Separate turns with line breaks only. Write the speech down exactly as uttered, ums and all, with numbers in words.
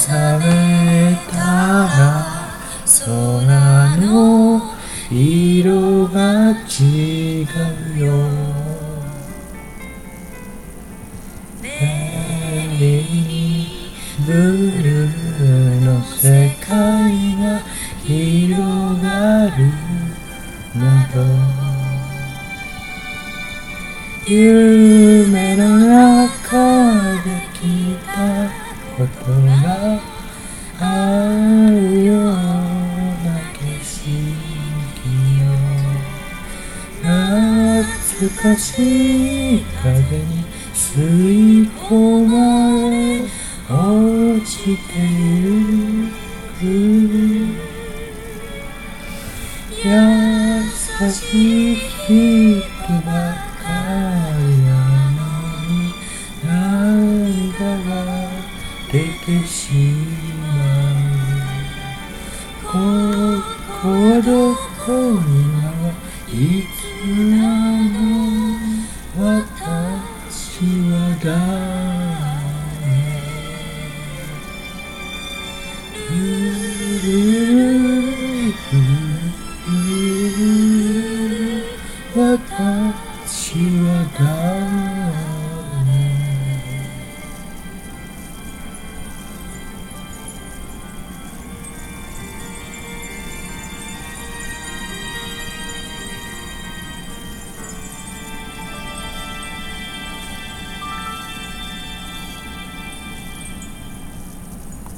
されたら空の色が違うよ。ベリーブルーの世界が広がるなど、夢の中で聞いたことがあるような景色よ。懐かしい風に吸い込まれ落ちてゆく。優しい人ばかりなのに涙が出てしまう。ここはどこ今はいつなの、私は誰。